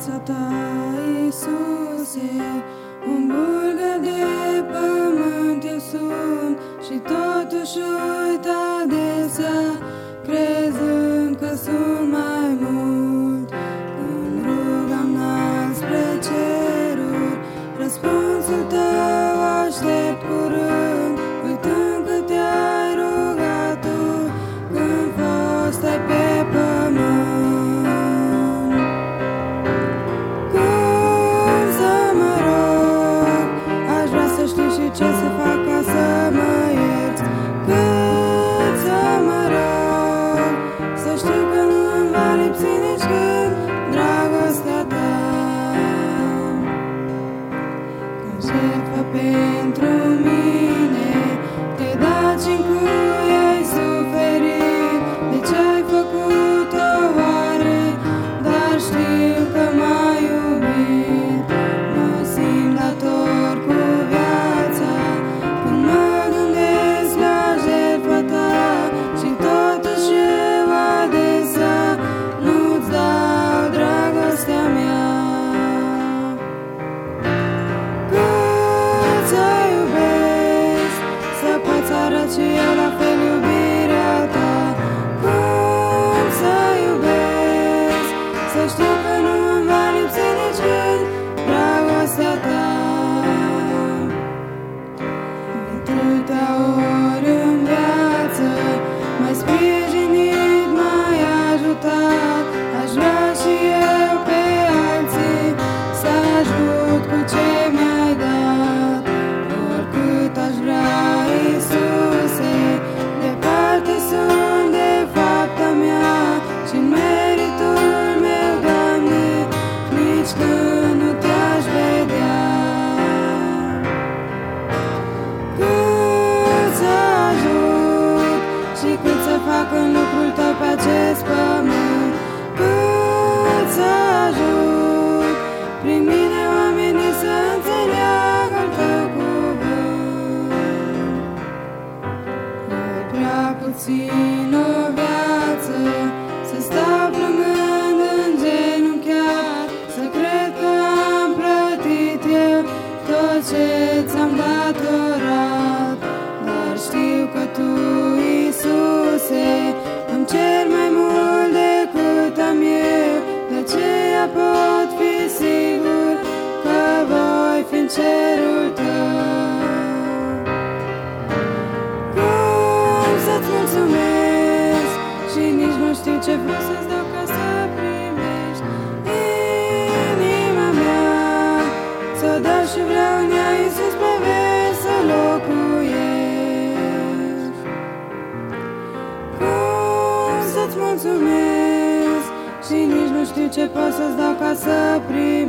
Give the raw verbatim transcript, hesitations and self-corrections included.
crucea ta, Iisuse, un bulgăr de pământ eu sunt și totuși uit adesea, crezând că sunt mai mult. Când rugam înalt spre ceruri, răspunsul tău aștept curând, uitând că te-ai rugat tu când fostai pe pământ. Cum să mă rog, aș vrea să știu și ce să fac ca să mă ierți. Cât să mă rog, să știu că nu îmi va lipsi nici când dragostea ta. Ca jertfă pentru mine te-ai dat și-n cui ai suferit. De ce ai făcut-o oare? Dar știu că m-ai iubit. Mă simt dator cu viața când mă gândesc la jertfa ta și totuși eu adesea nu-ți dau dragostea mea. Cât să iubesc, să pot să arăt și eu la fel iubirea ta. Cum să iubesc, să știu că nu îmi va lipsi nici când dragostea ta. De atâtea ori în viață m-ai sprijinit, m-ai ajutat. Aș vrea și eu pe alții să ajut cu ce mi-ai dat. Oricât aș vrea, Iisuse, departe sunt de fapta mea și-n meritul meu, Doamne, nici când nu te-aș vedea. Cât să ajut și cât să fac în lucrul tău pe acest pământ. Cât să ajut prin mine oamenii să înțeleagă al tău cuvânt. E prea puțin o viață să stau plângând îngenunchiat, să cred că am plătit eu tot ce ți-am datorat. Dar știu că tu, Iisuse, îmi cer mai mult decât am eu. De aceea pot fi sigur că voi fi în cerul tău. Cum să-ți mulțumesc și nici nu știu ce vreau să-ți dau ca să primești inima mea. Ți-o dau și vreau în ea, Iisus, pe veci să locuiești. Cum să-ți mulțumesc și nici nu știu ce pot să-ți dau ca să primești